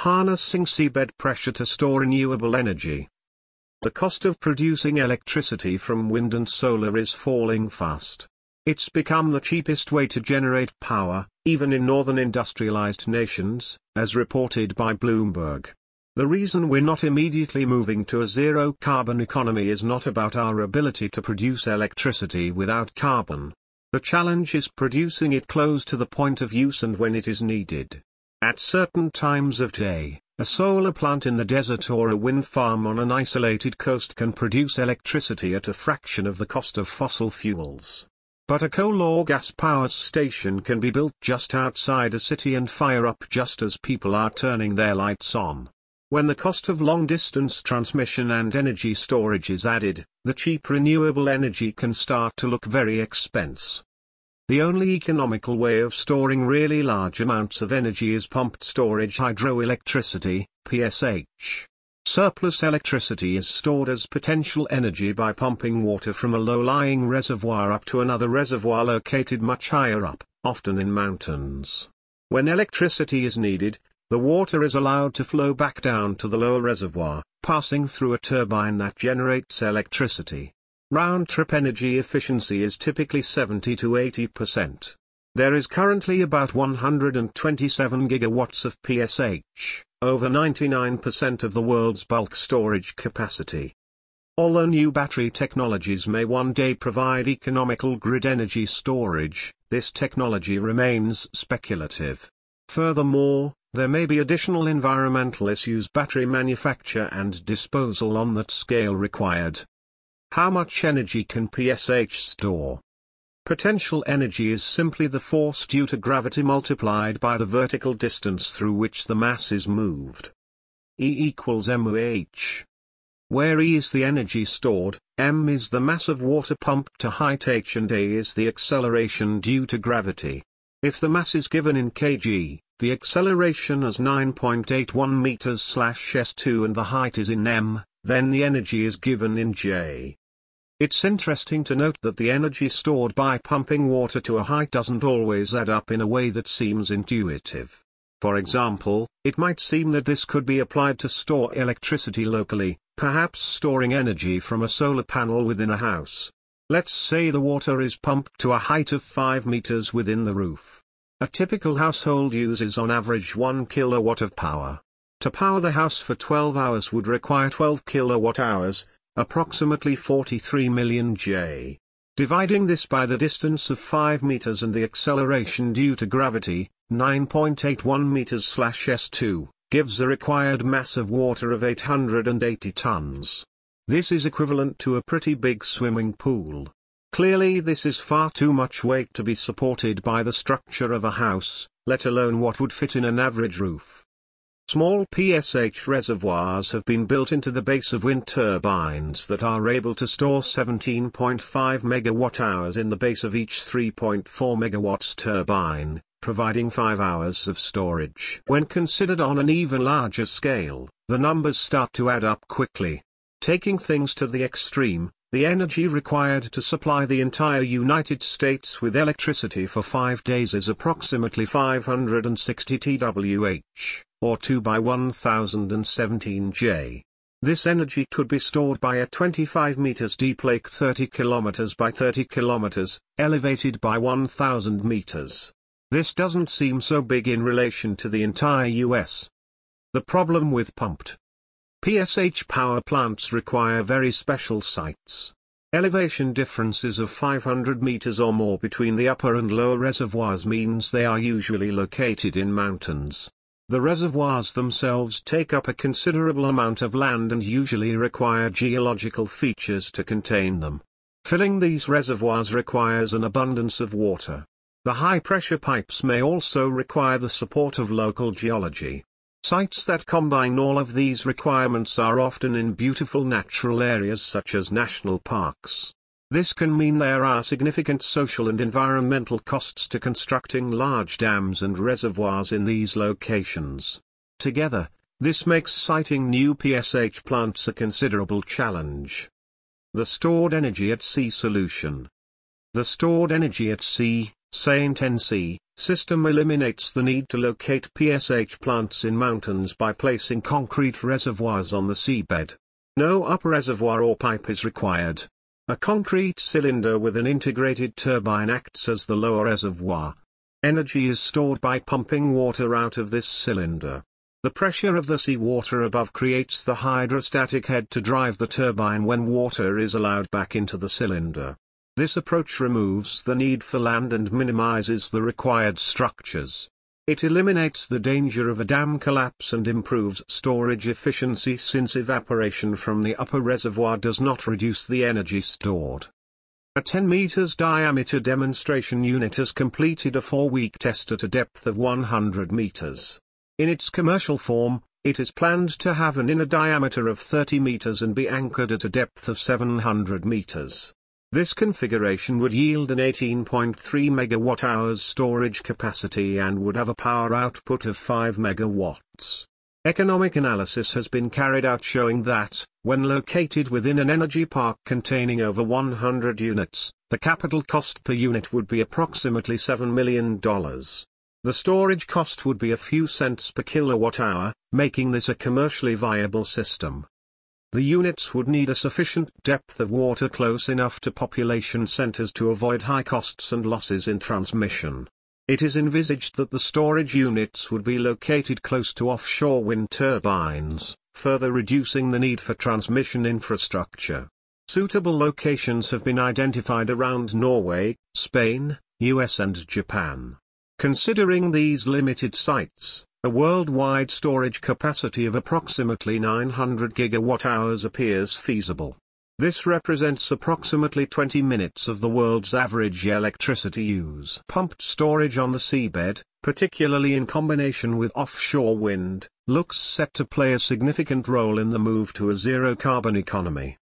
Harnessing seabed pressure to store renewable energy. The cost of producing electricity from wind and solar is falling fast. It's become the cheapest way to generate power, even in northern industrialized nations, as reported by Bloomberg. The reason we're not immediately moving to a zero-carbon economy is not about our ability to produce electricity without carbon. The challenge is producing it close to the point of use and when it is needed. At certain times of day, a solar plant in the desert or a wind farm on an isolated coast can produce electricity at a fraction of the cost of fossil fuels. But a coal or gas power station can be built just outside a city and fire up just as people are turning their lights on. When the cost of long-distance transmission and energy storage is added, the cheap renewable energy can start to look very expensive. The only economical way of storing really large amounts of energy is pumped storage hydroelectricity, PSH. Surplus electricity is stored as potential energy by pumping water from a low-lying reservoir up to another reservoir located much higher up, often in mountains. When electricity is needed, the water is allowed to flow back down to the lower reservoir, passing through a turbine that generates electricity. Round-trip energy efficiency is typically 70 to 80%. There is currently about 127 gigawatts of PSH, over 99% of the world's bulk storage capacity. Although new battery technologies may one day provide economical grid energy storage, this technology remains speculative. Furthermore, there may be additional environmental issues battery manufacture and disposal on that scale required. How much energy can PSH store? Potential energy is simply the force due to gravity multiplied by the vertical distance through which the mass is moved. E equals mh. Where E is the energy stored, m is the mass of water pumped to height h and a is the acceleration due to gravity. If the mass is given in kg, the acceleration is 9.81 meters/s2 and the height is in m, then the energy is given in J. It's interesting to note that the energy stored by pumping water to a height doesn't always add up in a way that seems intuitive. For example, it might seem that this could be applied to store electricity locally, perhaps storing energy from a solar panel within a house. Let's say the water is pumped to a height of 5 meters within the roof. A typical household uses on average 1 kilowatt of power. To power the house for 12 hours would require 12 kilowatt hours, approximately 43 million J. Dividing this by the distance of 5 meters and the acceleration due to gravity, 9.81 meters/s2, gives a required mass of water of 880 tons. This is equivalent to a pretty big swimming pool. Clearly this is far too much weight to be supported by the structure of a house, let alone what would fit in an average roof. Small PSH reservoirs have been built into the base of wind turbines that are able to store 17.5 megawatt-hours in the base of each 3.4 megawatts turbine, providing 5 hours of storage. When considered on an even larger scale, the numbers start to add up quickly. Taking things to the extreme, the energy required to supply the entire United States with electricity for 5 days is approximately 560 TWh, or 2 by 1017 J. This energy could be stored by a 25 meters deep lake 30 kilometers by 30 kilometers, elevated by 1000 meters. This doesn't seem so big in relation to the entire US. The problem with pumped PSH power plants require very special sites. Elevation differences of 500 meters or more between the upper and lower reservoirs means they are usually located in mountains. The reservoirs themselves take up a considerable amount of land and usually require geological features to contain them. Filling these reservoirs requires an abundance of water. The high-pressure pipes may also require the support of local geology. Sites that combine all of these requirements are often in beautiful natural areas such as national parks. This can mean there are significant social and environmental costs to constructing large dams and reservoirs in these locations. Together, this makes siting new PSH plants a considerable challenge. The stored energy at sea solution. The stored energy at sea, say in Tennessee, System eliminates the need to locate PSH plants in mountains by placing concrete reservoirs on the seabed. No upper reservoir or pipe is required. A concrete cylinder with an integrated turbine acts as the lower reservoir. Energy is stored by pumping water out of this cylinder. The pressure of the seawater above creates the hydrostatic head to drive the turbine when water is allowed back into the cylinder. This approach removes the need for land and minimizes the required structures. It eliminates the danger of a dam collapse and improves storage efficiency since evaporation from the upper reservoir does not reduce the energy stored. A 10 meters diameter demonstration unit has completed a 4-week test at a depth of 100 meters. In its commercial form, it is planned to have an inner diameter of 30 meters and be anchored at a depth of 700 meters. This configuration would yield an 18.3 megawatt-hours storage capacity and would have a power output of 5 megawatts. Economic analysis has been carried out showing that, when located within an energy park containing over 100 units, the capital cost per unit would be approximately $7 million. The storage cost would be a few cents per kilowatt-hour, making this a commercially viable system. The units would need a sufficient depth of water close enough to population centers to avoid high costs and losses in transmission. It is envisaged that the storage units would be located close to offshore wind turbines, further reducing the need for transmission infrastructure. Suitable locations have been identified around Norway, Spain, US and Japan. Considering these limited sites, a worldwide storage capacity of approximately 900 gigawatt-hours appears feasible. This represents approximately 20 minutes of the world's average electricity use. Pumped storage on the seabed, particularly in combination with offshore wind, looks set to play a significant role in the move to a zero-carbon economy.